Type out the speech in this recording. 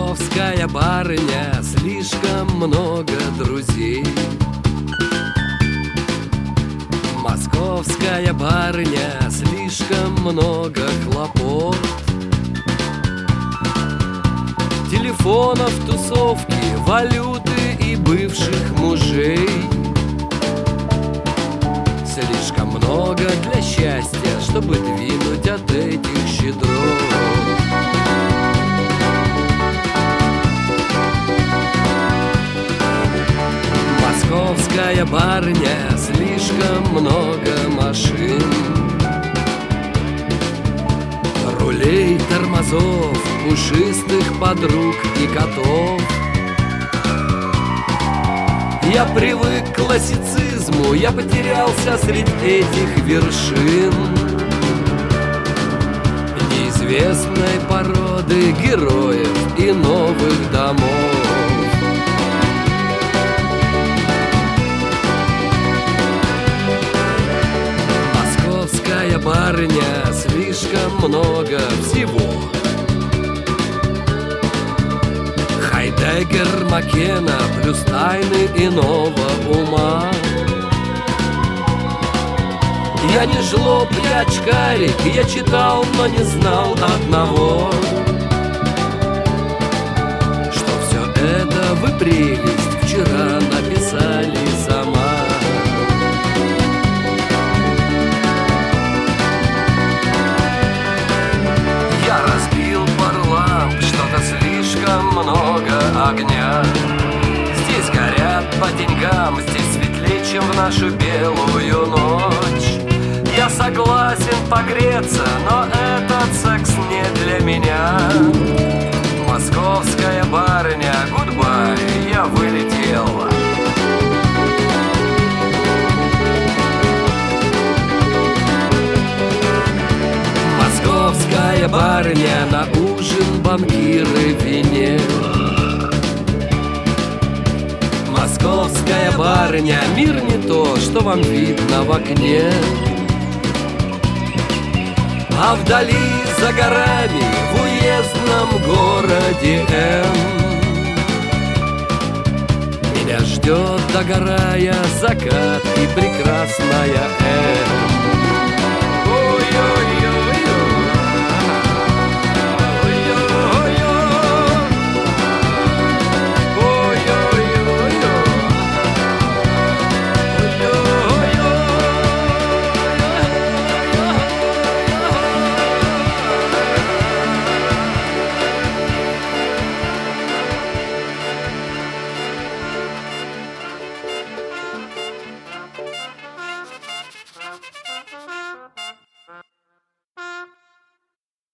Московская барыня, слишком много друзей. Московская барыня, слишком много хлопот. Телефонов, тусовки, валюты и бывших мужей. Слишком много для счастья, чтобы двинуть от этих щедрот. Московская барыня, слишком много машин, рулей, тормозов, пушистых подруг и котов. Я привык к классицизму, я потерялся среди этих вершин неизвестной породы героев и новых домов. Московская барыня, слишком много всего. Хайдеггер, Маккена, плюс тайны иного ума. Я не жлоб, я очкарик, я читал, но не знал одного, что все это вы прелесть вчера написали сама. Я разбил пару ламп, что-то слишком много огня. Здесь горят по деньгам, здесь светлее, чем в нашу белую ночь. Я согласен погреться, но этот секс не для меня. Московская барыня, гудбай, я вылетела. Московская барыня, на ужин банкиры в вине. Московская барыня, мир не то, что вам видно в окне. А вдали, за горами, в уездном городе М, меня ждет, догорая, закат и прекрасная М.